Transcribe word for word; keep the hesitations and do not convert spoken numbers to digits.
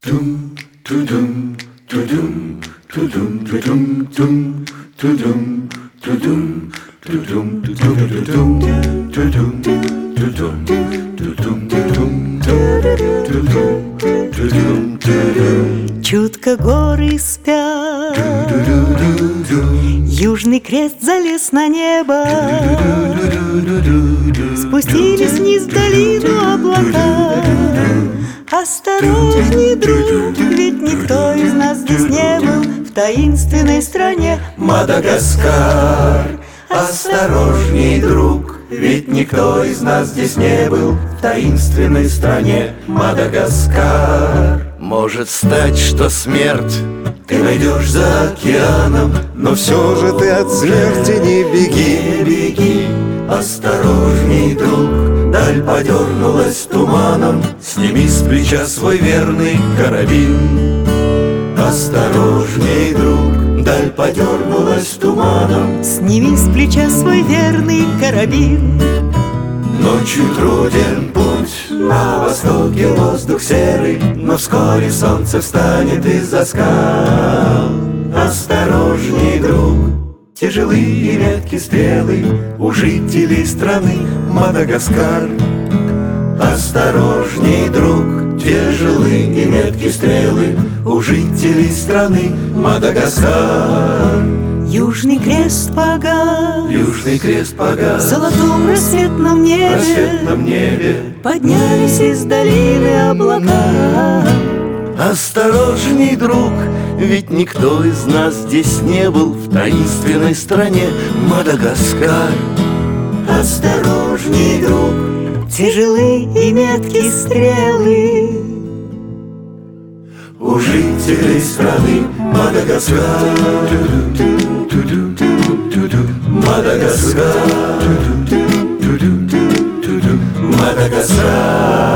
Чутко горы спят, Южный Крест залез на небо, спустились вниз в долину облака. Осторожней, друг, ведь никто из нас здесь не был в таинственной стране Мадагаскар. Осторожней, друг, ведь никто из нас здесь не был в таинственной стране Мадагаскар. Может стать, что смерть ты найдешь за океаном, но все же ты от смерти не беги, не беги. Осторожней, друг, даль подернулась туманом, сними с плеча свой верный карабин. Осторожней, друг, даль подернулась туманом, сними с плеча свой верный карабин. Ночью труден путь, на востоке воздух серый, но вскоре солнце встанет из-за скал. Осторожней, друг, тяжелые меткие стрелы у жителей страны Мадагаскар. Осторожней, друг, тяжелые меткие стрелы у жителей страны Мадагаскар. Южный Крест погас, Южный Крест погас, в золотом рассветном небе, рассветном небе поднялись из долины облака. Осторожней, друг, ведь никто из нас здесь не был в таинственной стране Мадагаскар. Осторожней, друг, тяжелые и меткие стрелы у жителей страны Мадагаскар. Мадагаскар, Мадагаскар.